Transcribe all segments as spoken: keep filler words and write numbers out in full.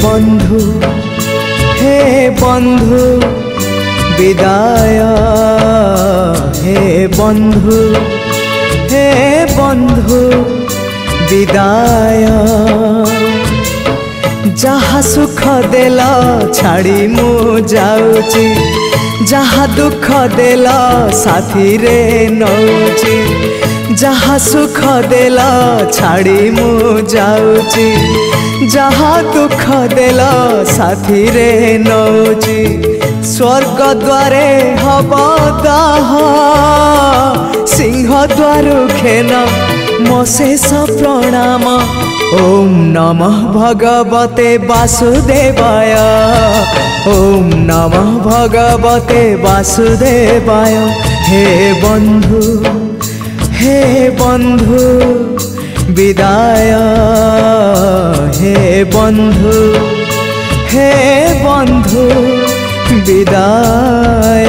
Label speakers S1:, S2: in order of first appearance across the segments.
S1: बंधु हे बंधु विदाय हे बंधु हे बंधु विदाय जहा सुख देला छाड़ी मु जाऊची जहा दुख देला साथी रे नौची जहा सुख देला छाड़ी मु जाऊची जहा दुख देला साथी रे नौची स्वर्ग द्वारे हब दाह सिंह द्वार खेन मो शेष प्रणाम ओम नमः भगवते वासुदेवाय ओम नमः भगवते वासुदेवाय हे बंधु हे बंधु विदाय हे बंधु हे बंधु विदाय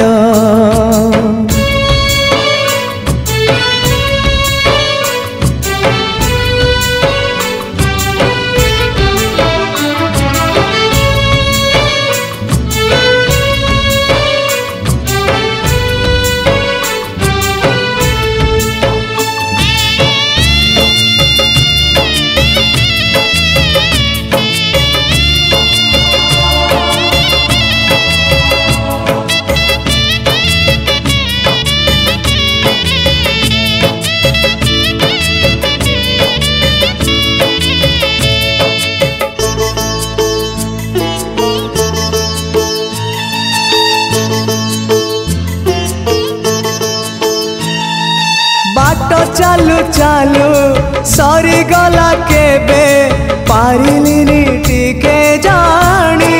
S1: चालू चालू सरी गला केबे पारिलिनी टिके जानी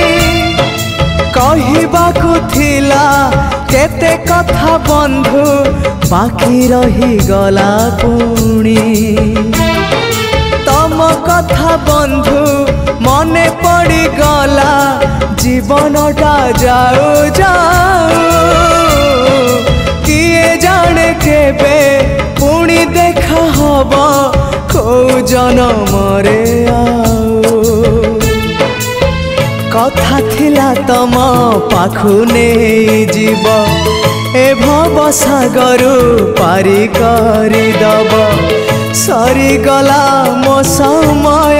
S1: कहिबाकु थिला केते कथा बंधु बाकी रही गला पुणी तम कथा बंधु मने पड़ी गला जीवनटा जाऊ जाऊ किए जाने केबे पुणी देखा हब को जनम रे आओ कथा थिला तम पाखु नहीं जीव ए भव सागरु पारी करी दब सरी गला मो समय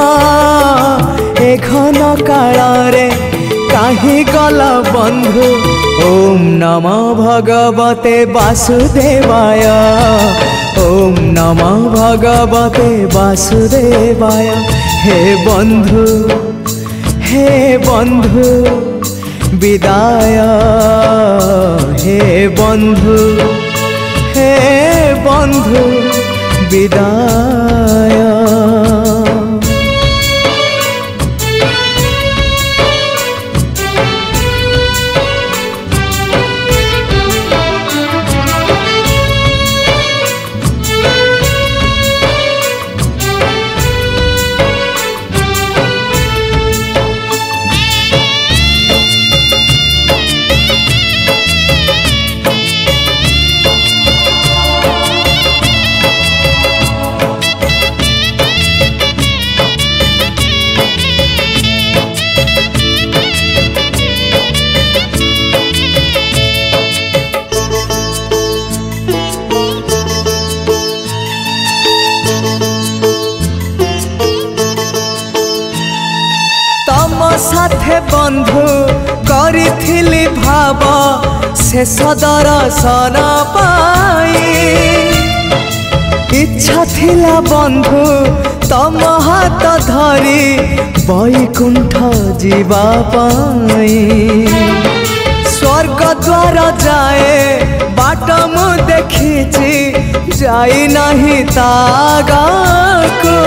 S1: ए घन काल रे काहे गला बंधु ओम नमः भगवते वासुदेवाय ओम नमः भगवते वासुदेवाय हे बंधु हे बंधु विदाय हे बंधु हे बंधु विदाय साथे बंधु करिथिली भाव शेष दर्शन पाई इच्छा थिला बंधु तम हाथ धरी बैकुंठ जीवा पाई स्वर्ग द्वार जाए बाट मु देखिछि जाई नहीं तागाको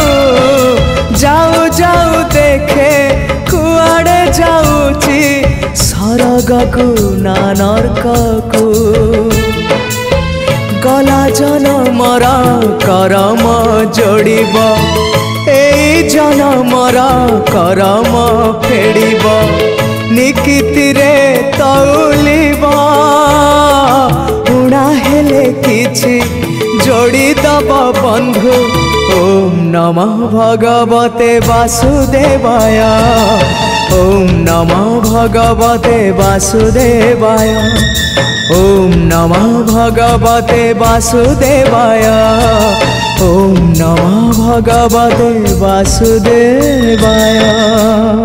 S1: जाऊ जाऊ देखे कुआड़े जाऊची सरगकु ना नरककु गला जनमर करम जोड़ब एई जनमर करम फेड़ब निकिति रे तौलिब उड़ा हेले किछि जोड़ी दब बंधु ओम नमः भगवते वासुदेवाय। ओम नमः भगवते वासुदेवाय। ओम नमः भगवते वासुदेवाय। ओम नमः भगवते वासुदेवाय।